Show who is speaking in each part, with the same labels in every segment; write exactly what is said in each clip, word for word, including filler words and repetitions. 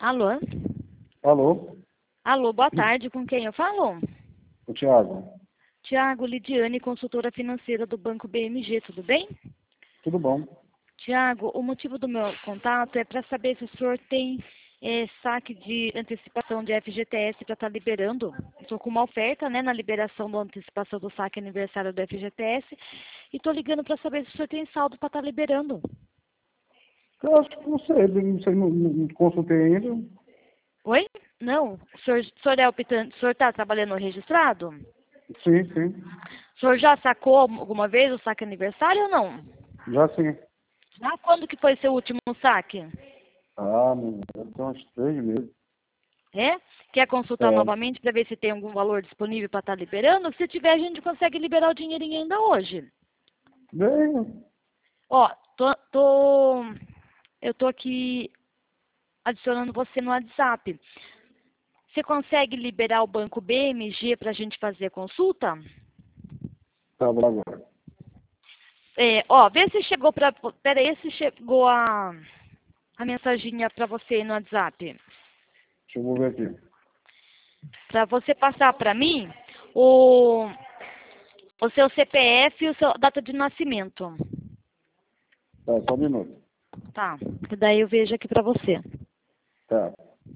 Speaker 1: Alô?
Speaker 2: Alô?
Speaker 1: Alô, boa tarde. Com quem eu falo?
Speaker 2: O Thiago.
Speaker 1: Tiago, Lidiane, consultora financeira do Banco B M G, tudo bem?
Speaker 2: Tudo bom?
Speaker 1: Tiago, o motivo do meu contato é para saber se o senhor tem é, saque de antecipação de F G T S para estar liberando. Estou com uma oferta, né, na liberação da antecipação do saque aniversário do F G T S e estou ligando para saber se o senhor tem saldo para estar liberando.
Speaker 2: Eu acho que não sei, não sei, não, não consultei ainda.
Speaker 1: Oi? Não? O senhor, o senhor é optante, o senhor está trabalhando registrado?
Speaker 2: Sim, sim.
Speaker 1: O senhor já sacou alguma vez o saque aniversário ou não?
Speaker 2: Já sim.
Speaker 1: Já quando que foi seu último saque?
Speaker 2: Ah, não, deve ter uns três meses.
Speaker 1: É? Quer consultar
Speaker 2: É,
Speaker 1: novamente para ver se tem algum valor disponível para estar liberando? Se tiver, a gente consegue liberar o dinheirinho ainda hoje.
Speaker 2: bem,
Speaker 1: Ó, tô, tô, eu tô aqui adicionando você no WhatsApp. Você consegue liberar o banco B M G para a gente fazer a consulta?
Speaker 2: tá bom agora.
Speaker 1: É, ó, vê se chegou para... Pera aí, se chegou a, a mensaginha para você no WhatsApp.
Speaker 2: Deixa eu ver aqui.
Speaker 1: Para você passar para mim o, o seu C P F e a sua data de nascimento.
Speaker 2: Tá, só um minuto.
Speaker 1: Tá, que daí eu vejo aqui para você.
Speaker 2: Tá.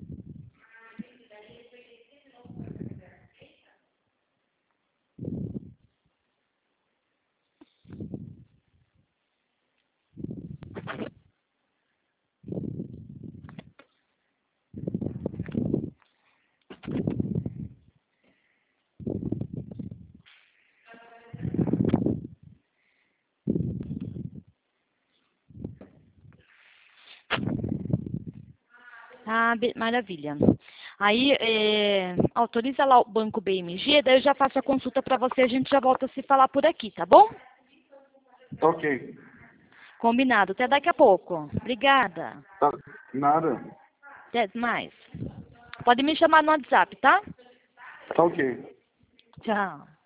Speaker 1: Ah, be- maravilha. Aí, é, autoriza lá o banco B M G, daí eu já faço a consulta para você, a gente já volta a se falar por aqui, tá bom?
Speaker 2: Ok.
Speaker 1: Combinado. Até daqui a pouco. Obrigada.
Speaker 2: Tá. Nada.
Speaker 1: Até mais. Pode me chamar no WhatsApp, tá?
Speaker 2: Tá ok.
Speaker 1: Tchau.